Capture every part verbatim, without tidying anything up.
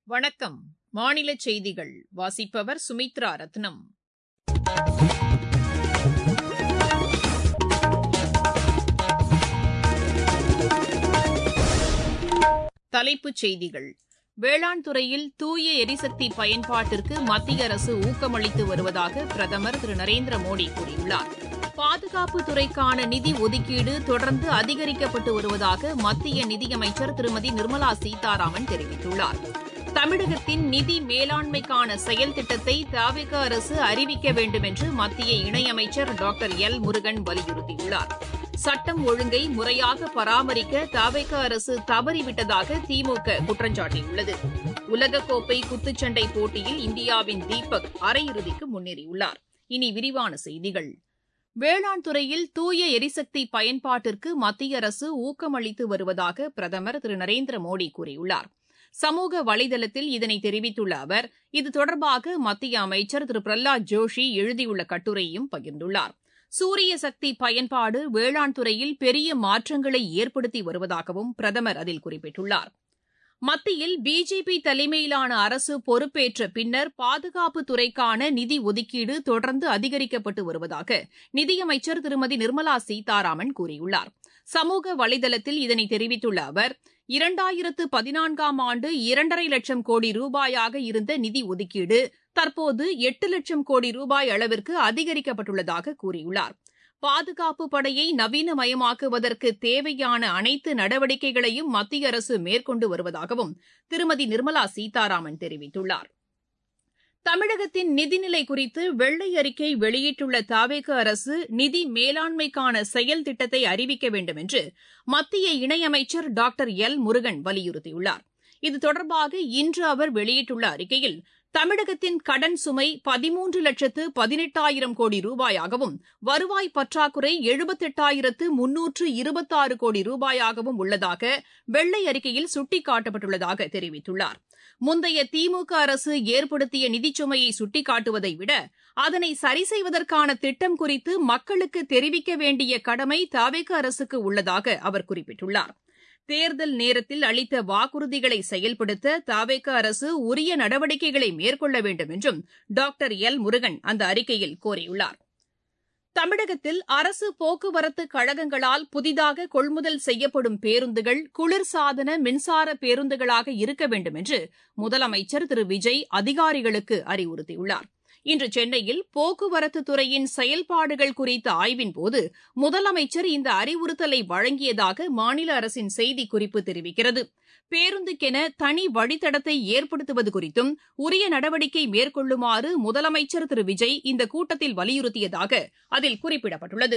வணக்கம். மாநில செய்திகள் வாசிப்பவர் சுமித்ரா ரத்னம். தலைப்புச் செய்திகள். வேளாண் துறையில் தூய எரிசக்தி பயன்பாட்டிற்கு மத்திய அரசு ஊக்கமளித்து வருவதாக பிரதமர் திரு நரேந்திர மோடி கூறியுள்ளார். பாதுகாப்பு துறைக்கான நிதி ஒதுக்கீடு தொடர்ந்து அதிகரிக்கப்பட்டு வருவதாக மத்திய நிதியமைச்சர் திருமதி நிர்மலா சீதாராமன் தெரிவித்துள்ளார். தமிழகத்தின் நிதி மேலாண்மைக்கான செயல் திட்டத்தை தவிக அரசு அறிவிக்க வேண்டும் என்று மத்திய இணையமைச்சர் டாக்டர் எல் முருகன் வலியுறுத்தியுள்ளார். சட்டம் ஒழுங்கை முறையாக பராமரிக்க தவிக அரசு தவறிவிட்டதாக திமுக குற்றம் சாட்டியுள்ளது. உலகக்கோப்பை குத்துச்சண்டை போட்டியில் இந்தியாவின் தீபக் அரையிறுதிக்கு முன்னேறியுள்ளார். இனி விரிவான செய்திகள். வேளாண் துறையில் தூய எரிசக்தி பயன்பாட்டிற்கு மத்திய அரசு ஊக்கமளித்து வருவதாக பிரதமர் திரு நரேந்திர மோடி கூறியுள்ளார். சமூக வலைதளத்தில் இதனை தெரிவித்துள்ள அவர், இது தொடர்பாக மத்திய அமைச்சர் திரு பிரஹ்லாத் ஜோஷி எழுதியுள்ள கட்டுரையையும் பகிர்ந்துள்ளார். சூரிய சக்தி பயன்பாடு வேளாண் துறையில் பெரிய மாற்றங்களை ஏற்படுத்தி வருவதாகவும் பிரதமர் அதில் குறிப்பிட்டுள்ளார். மத்தியில் பிஜேபி தலைமையிலான அரசு பொறுப்பேற்ற பின்னர் பாதுகாப்பு துறைக்கான நிதி ஒதுக்கீடு தொடர்ந்து அதிகரிக்கப்பட்டு வருவதாக நிதியமைச்சர் திருமதி நிர்மலா சீதாராமன் கூறியுள்ளார். சமூக வலைதளத்தில் இதனை தெரிவித்துள்ள அவர், இரண்டாயிரத்து பதினான்காம் ஆண்டு இரண்டரை லட்சம் கோடி ரூபாயாக இருந்த நிதி ஒதுக்கீடு தற்போது எட்டு லட்சம் கோடி ரூபாய் அளவிற்கு அதிகரிக்கப்பட்டுள்ளதாக கூறியுள்ளார். பாதுகாப்பு படையை நவீனமயமாக்குவதற்கு தேவையான அனைத்து நடவடிக்கைகளையும் மத்திய அரசு மேற்கொண்டு வருவதாகவும் திருமதி நிர்மலா சீதாராமன் தெரிவித்துள்ளார். தமிழகத்தின் நிதிநிலை குறித்து வெள்ளை அறிக்கை வெளியிட்டுள்ள தவிக அரசு நிதி மேலாண்மைக்கான செயல் திட்டத்தை அறிவிக்க வேண்டும் என்று மத்திய இணையமைச்சர் டாக்டர் எல் முருகன் வலியுறுத்தியுள்ளார். இது தொடர்பாக இன்று அவர் வெளியிட்டுள்ள அறிக்கையில், தமிழகத்தின் கடன் சுமை பதிமூன்று லட்சத்து பதினெட்டாயிரம் கோடி ரூபாயாகவும் வருவாய் பற்றாக்குறை எழுபத்தெட்டாயிரத்து முன்னூற்று இருபத்தாறு கோடி ரூபாயாகவும் உள்ளதாக வெள்ளை அறிக்கையில் சுட்டிக்காட்டப்பட்டுள்ளதாக தெரிவித்துள்ளார். முந்தைய திமுக அரசு ஏற்படுத்திய நிதிச்சுமையை சுட்டிக்காட்டுவதை விட அதனை சரி செய்வதற்கான திட்டம் குறித்து மக்களுக்கு தெரிவிக்க வேண்டிய கடமை தவிக அரசுக்கு உள்ளதாக அவர் குறிப்பிட்டுள்ளார். தேர்தல் நேரத்தில் அளித்த வாக்குறுதிகளை செயல்படுத்த தவிக அரசு உரிய நடவடிக்கைகளை மேற்கொள்ள வேண்டும் என்றும் டாக்டர் எல் முருகன் அந்த அறிக்கையில் கோரியுள்ளார். தமிழகத்தில் அரசு போக்குவரத்து கழகங்களால் புதிதாக கொள்முதல் செய்யப்படும் பேருந்துகள் குளிர்சாதன மின்சார பேருந்துகளாக இருக்க வேண்டும் என்று முதலமைச்சர் திரு விஜய் அதிகாரிகளுக்கு அறிவுறுத்தியுள்ளார். இன்று சென்னையில் போக்குவரத்து துறையின் செயல்பாடுகள் குறித்த ஆய்வின்போது முதலமைச்சர் இந்த அறிவுறுத்தலை வழங்கியதாக மாநில அரசின் செய்திக்குறிப்பு தெரிவிக்கிறது. பேருந்துக்கென தனி வழித்தடத்தை ஏற்படுத்துவது குறித்தும் உரிய நடவடிக்கை மேற்கொள்ளுமாறு முதலமைச்சர் திரு விஜய் இந்த கூட்டத்தில் வலியுறுத்தியதாக அதில் குறிப்பிடப்பட்டுள்ளது.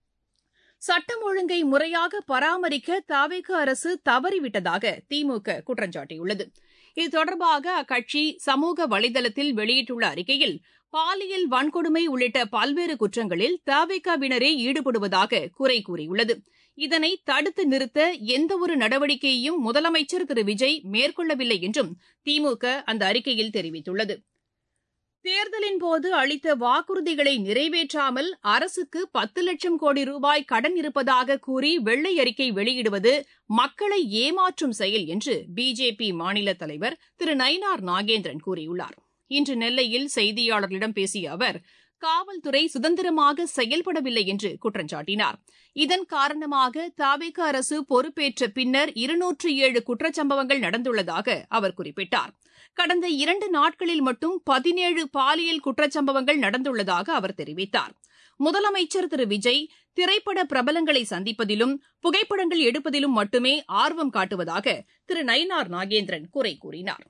சட்டம் ஒழுங்கை முறையாக பராமரிக்க தவிக அரசு தவறிவிட்டதாக திமுக குற்றம் சாட்டியுள்ளது. இது தொடர்பாக அக்கட்சி சமூக வலைதளத்தில் வெளியிட்டுள்ள அறிக்கையில், பாலியல் வன்கொடுமை உள்ளிட்ட பல்வேறு குற்றங்களில் தவிகவினரே ஈடுபடுவதாக குறை கூறியுள்ளது. இதனை தடுத்து நிறுத்த எந்தவொரு நடவடிக்கையையும் முதலமைச்சர் திரு விஜய் மேற்கொள்ளவில்லை என்றும் திமுக அந்த அறிக்கையில் தெரிவித்துள்ளது. தேர்தலின்போது அளித்த வாக்குறுதிகளை நிறைவேற்றாமல் அரசுக்கு பத்து லட்சம் கோடி ரூபாய் கடன் இருப்பதாக கூறி வெள்ளை அறிக்கை வெளியிடுவது மக்களை ஏமாற்றும் செயல் என்று பிஜேபி மாநில தலைவர் திரு நயினார் நாகேந்திரன் கூறியுள்ளார். இன்று நெல்லையில் செய்தியாளர்களிடம் பேசிய அவர், காவல்துறை சுதந்திரமாக செயல்படவில்லை என்று குற்றம் சாட்டினார். இதன் காரணமாக தவிக அரசு பொறுப்பேற்ற பின்னர் இருநூற்று ஏழு குற்றச்சம்பவங்கள் நடந்துள்ளதாக அவர் குறிப்பிட்டார். கடந்த இரண்டு நாட்களில் மட்டும் பதினேழு பாலியல் குற்றச்சம்பவங்கள் நடந்துள்ளதாக அவர் தெரிவித்தார். முதலமைச்சர் திரு விஜய் திரைப்பட பிரபலங்களை சந்திப்பதிலும் புகைப்படங்கள் எடுப்பதிலும் மட்டுமே ஆர்வம் காட்டுவதாக திரு நயினார் நாகேந்திரன் குறை கூறினார்.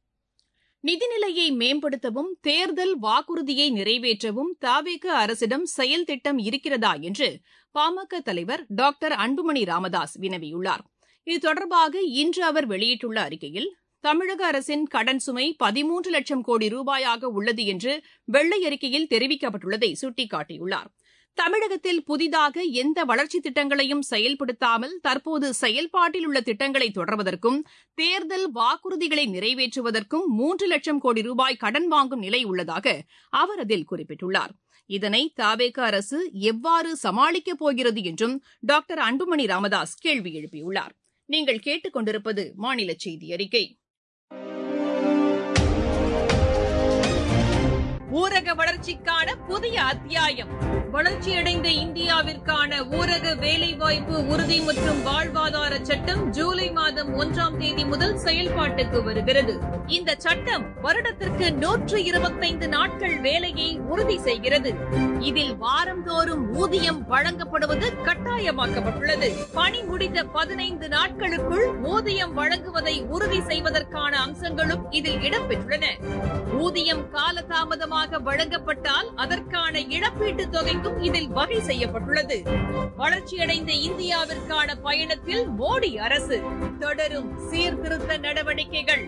நிதிநிலையை மேம்படுத்தவும் தேர்தல் வாக்குறுதியை நிறைவேற்றவும் தவிக அரசிடம் செயல் திட்டம் இருக்கிறதா என்று பாமக தலைவர் டாக்டர் அன்புமணி ராமதாஸ் வினவியுள்ளார். இது தொடர்பாக இன்று அவர் வெளியிட்டுள்ள அறிக்கையில், தமிழக அரசின் கடன் சுமை பதிமூன்று லட்சம் கோடி ரூபாயாக உள்ளது என்று வெள்ளை அறிக்கையில் தெரிவிக்கப்பட்டுள்ளதை சுட்டிக்காட்டியுள்ளார். தமிழகத்தில் புதிதாக எந்த வளர்ச்சித் திட்டங்களையும் செயல்படுத்தாமல் தற்போது செயல்பாட்டில் உள்ள திட்டங்களை தொடர்வதற்கும் தேர்தல் வாக்குறுதிகளை நிறைவேற்றுவதற்கும் மூன்று லட்சம் கோடி ரூபாய் கடன் வாங்கும் நிலை உள்ளதாக அவர் அதில் குறிப்பிட்டுள்ளார். இதனை தவிக அரசு எவ்வாறு சமாளிக்கப் போகிறது என்றும் டாக்டர் அன்புமணி ராமதாஸ் கேள்வி எழுப்பியுள்ளார். நீங்கள் கேட்டுக் கொண்டிருப்பது மாநில செய்தி அறிக்கை. ஊரக வளர்ச்சிக்கான புதிய அத்தியாயம். வளர்ச்சியடைந்த இந்தியாவிற்கான ஊரக வேலைவாய்ப்பு உறுதி மற்றும் வாழ்வாதார சட்டம் ஜூலை மாதம் ஒன்றாம் தேதி முதல் செயல்பாட்டுக்கு வருகிறது. இந்த சட்டம் வருடத்திற்கு நூற்று இருபத்தைந்து நாட்கள் வேலையை உறுதி செய்கிறது. இதில் வாரந்தோறும் ஊதியம் வழங்கப்படுவது கட்டாயமாக்கப்பட்டுள்ளது. பணி முடிந்த பதினைந்து நாட்களுக்குள் ஊதியம் வழங்குவதை உறுதி செய்வதற்கான அம்சங்களும் இதில் இடம்பெற்றுள்ளன. ஊதியம் காலதாமதமாக வழங்கப்பட்டால் அதற்கான இழப்பீட்டுத் தொகைக்கும் இதில் வகை செய்யப்பட்டுள்ளது. வளர்ச்சியடைந்த இந்தியாவிற்கான பயணத்தில் மோடி அரசு தொடரும் சீர்திருத்த நடவடிக்கைகள்.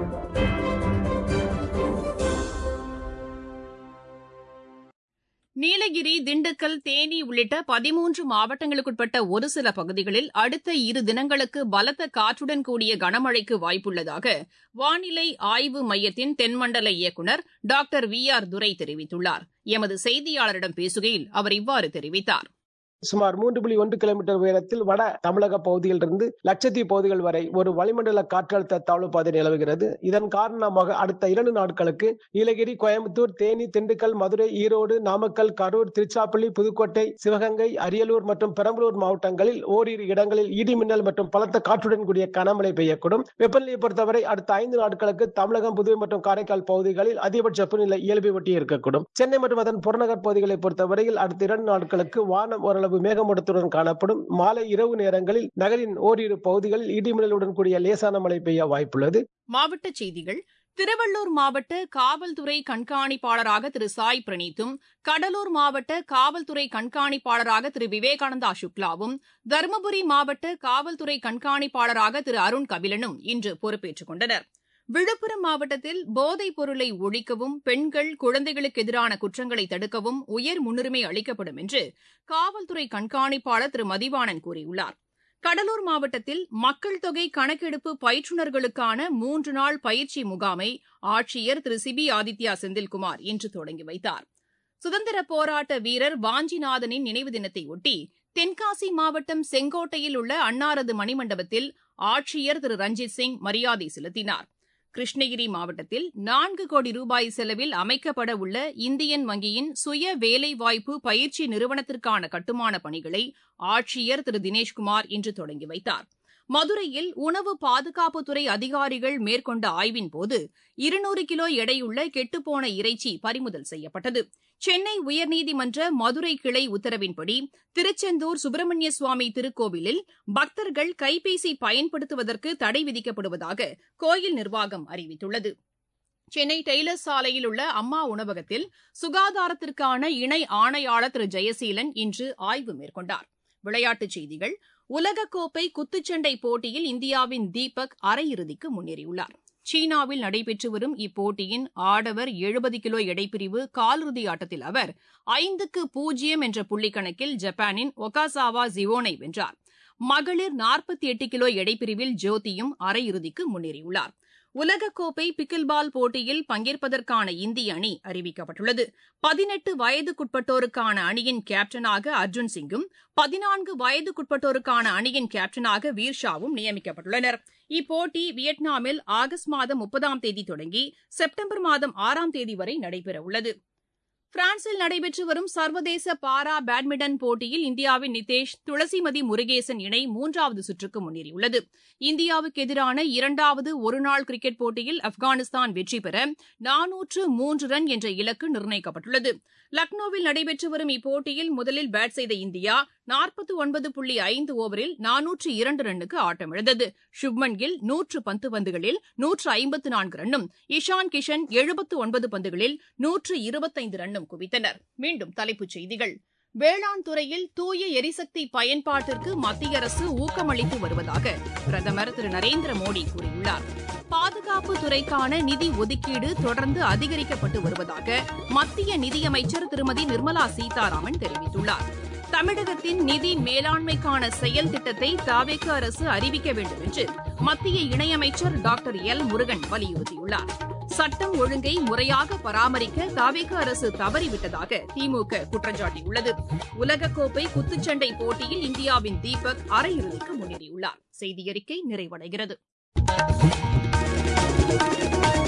நீலகிரி, திண்டுக்கல், தேனி உள்ளிட்ட பதிமூன்று மாவட்டங்களுக்குட்பட்ட ஒரு சில பகுதிகளில் அடுத்த இரு தினங்களுக்கு பலத்த காற்றுடன் கூடிய கனமழைக்கு வாய்ப்புள்ளதாக வானிலை ஆய்வு மையத்தின் தென்மண்டல இயக்குநர் டாக்டர் வி ஆர் துரை தெரிவித்துள்ளார். எமது செய்தியாளரிடம் பேசுகையில் அவர் இவ்வாறு தெரிவித்தார். சுமார் மூன்று புள்ளி ஒன்று கிலோமீட்டர் உயரத்தில் வட தமிழக பகுதியிலிருந்து லட்சத்தீவு பகுதிகள் வரை ஒரு வளிமண்டல காற்றழுத்த தாழ்வு பாதை நிலவுகிறது. இதன் காரணமாக அடுத்த இரண்டு நாட்களுக்கு நீலகிரி, கோயம்புத்தூர், தேனி, திண்டுக்கல், மதுரை, ஈரோடு, நாமக்கல், கரூர், திருச்சிராப்பள்ளி, புதுக்கோட்டை, சிவகங்கை, அரியலூர் மற்றும் பெரம்பலூர் மாவட்டங்களில் ஓரிரு இடங்களில் இடி மின்னல் மற்றும் பலத்த காற்றுடன் கூடிய கனமழை பெய்யக்கூடும். வெப்பநிலையை பொறுத்தவரை அடுத்த ஐந்து நாட்களுக்கு தமிழகம், புதுவை மற்றும் காரைக்கால் பகுதிகளில் அதிகபட்ச வெப்பநிலை இயல்பை ஒட்டி இருக்கக்கூடும். சென்னை மற்றும் அதன் புறநகர் பகுதிகளை பொறுத்தவரையில் அடுத்த இரண்டு நாட்களுக்கு வானம் ஓரளவு மேகமூட்டத்துடன் காணப்படும். மாலை இரவு நேரங்களில் நகரின் ஓரிரு பகுதிகளில் இடிமின்னலுடன் கூடிய லேசான மழை பெய்ய வாய்ப்புள்ளது. மாவட்டச் செய்திகள். திருவள்ளூர் மாவட்ட காவல்துறை கண்காணிப்பாளராக திரு சாய் பிரணீத்தும், கடலூர் மாவட்ட காவல்துறை கண்காணிப்பாளராக திரு விவேகானந்தா சுக்லாவும், தருமபுரி மாவட்ட காவல்துறை கண்காணிப்பாளராக திரு அருண் கபிலனும் இன்று பொறுப்பேற்றுக் கொண்டனர். விழுப்புரம் மாவட்டத்தில் போதைப் பொருளை ஒழிக்கவும், பெண்கள், குழந்தைகளுக்கு எதிரான குற்றங்களை தடுக்கவும் உயர் முன்னுரிமை அளிக்கப்படும் என்று காவல்துறை கண்காணிப்பாளர் திரு மதிவாணன் கூறியுள்ளார். கடலூர் மாவட்டத்தில் மக்கள் தொகை கணக்கெடுப்பு பயிற்றுநர்களுக்கான மூன்று நாள் பயிற்சி முகாமை ஆட்சியர் திரு சிபி ஆதித்யா செந்தில்குமார் இன்று தொடங்கி வைத்தார். சுதந்திர போராட்ட வீரர் வாஞ்சிநாதனின் நினைவு தினத்தையொட்டி தென்காசி மாவட்டம் செங்கோட்டையில் உள்ள அன்னாரது மணிமண்டபத்தில் ஆட்சியர் திரு ரஞ்சித் சிங் மரியாதை செலுத்தினார். கிருஷ்ணகிரி மாவட்டத்தில் நான்கு கோடி ரூபாய் செலவில் அமைக்கப்பட உள்ள இந்தியன் வங்கியின் சுய வேலைவாய்ப்பு பயிற்சி நிறுவனத்திற்கான கட்டுமான பணிகளை ஆட்சியர் திரு தினேஷ்குமார் இன்று தொடங்கி வைத்தார். மதுரையில் உணவு பாதுகாப்புத்துறை அதிகாரிகள் மேற்கொண்ட ஆய்வின்போது இருநூறு கிலோ எடையுள்ள கெட்டுப்போன இறைச்சி பறிமுதல் செய்யப்பட்டது. சென்னை உயர்நீதிமன்ற மதுரை கிளை உத்தரவின்படி திருச்செந்தூர் சுப்பிரமணிய சுவாமி திருக்கோவிலில் பக்தர்கள் கைபேசி பயன்படுத்துவதற்கு தடை விதிக்கப்படுவதாக கோயில் நிர்வாகம் அறிவித்துள்ளது. சென்னை டெய்லர் சாலையில் உள்ள அம்மா உணவகத்தில் சுகாதாரத்திற்கான இணை ஆணையாளர் திரு ஜெயசீலன் இன்று ஆய்வு மேற்கொண்டார். விளையாட்டுச் செய்திகள். உலகக்கோப்பை குத்துச்சண்டை போட்டியில் இந்தியாவின் தீபக் அரையிறுதிக்கு முன்னேறியுள்ளார். சீனாவில் நடைபெற்று வரும் இப்போட்டியின் ஆடவர் எழுபது கிலோ எடைப்பிரிவு காலிறுதி ஆட்டத்தில் அவர் ஐந்துக்கு பூஜ்ஜியம் என்ற புள்ளிக்கணக்கில் ஜப்பானின் ஒகாசாவா ஜிவோனை வென்றார். மகளிர் நாற்பத்தி எட்டு கிலோ எடைப்பிரிவில் ஜோதியும் அரையிறுதிக்கு முன்னேறியுள்ளார். உலகக்கோப்பை பிக்கில்பால் போட்டியில் பங்கேற்பதற்கான இந்திய அணி அறிவிக்கப்பட்டுள்ளது. பதினெட்டு வயதுக்குட்பட்டோருக்கான அணியின் கேப்டனாக அர்ஜுன் சிங்கும், பதினான்கு வயதுக்குட்பட்டோருக்கான அணியின் கேப்டனாக வீர்ஷாவும் நியமிக்கப்பட்டுள்ளனர். இப்போட்டி வியட்நாமில் ஆகஸ்ட் மாதம் முப்பதாம் தேதி தொடங்கி செப்டம்பர் மாதம் ஆறாம் தேதி வரை நடைபெறவுள்ளது. பிரான்சில் நடைபெற்று வரும் சர்வதேச பாரா பேட்மிண்டன் போட்டியில் இந்தியாவின் நிதேஷ், துளசிமதி முருகேசன் இணை மூன்றாவது சுற்றுக்கு முன்னேறியுள்ளது. இந்தியாவுக்கு எதிரான இரண்டாவது ஒருநாள் கிரிக்கெட் போட்டியில் ஆப்கானிஸ்தான் வெற்றி பெற நானூற்று மூன்று ரன் என்ற இலக்கு நிர்ணயிக்கப்பட்டுள்ளது. லக்னோவில் நடைபெற்று வரும் இப்போட்டியில் முதலில் பேட் செய்த இந்தியா நாற்பத்தி ஒன்பது புள்ளி ஐந்து ஓவரில் நானூற்று இரண்டு ரன்னுக்கு ஆட்டமிழந்தது. சுப்மன் கில் நூற்று பத்து பந்துகளில் நூற்று ஐம்பத்து நான்கு ரன்னும், இஷான் கிஷன் எழுபத்து ஒன்பது பந்துகளில் நூற்று இருபத்தைந்து ரன்னும் குவித்தனர். மீண்டும் தலைப்புச் செய்திகள். வேளாண் துறையில் தூய எரிசக்தி பயன்பாட்டிற்கு மத்திய அரசு ஊக்கமளித்து வருவதாக பிரதமர் திரு நரேந்திர மோடி கூறியுள்ளார். பாதுகாப்பு துறைக்கான நிதி ஒதுக்கீடு தொடர்ந்து அதிகரிக்கப்பட்டு வருவதாக மத்திய நிதியமைச்சர் திருமதி நிர்மலா சீதாராமன் தெரிவித்துள்ளார். தமிழகத்தின் நிதி மேலாண்மைக்கான செயல் திட்டத்தை தவேக அரசு அறிவிக்க வேண்டும் என்று மத்திய இணையமைச்சர் டாக்டர் எல் முருகன் வலியுறுத்தியுள்ளார். சட்டம் ஒழுங்கை முறையாக பராமரிக்க தவேக அரசு தவறிவிட்டதாக திமுக குற்றம் சாட்டியுள்ளது. உலகக்கோப்பை குத்துச்சண்டை போட்டியில் இந்தியாவின் தீபக் அரையிறுதிக்கு முன்னேறியுள்ளார். செய்தியறிக்கை நிறைவடைகிறது.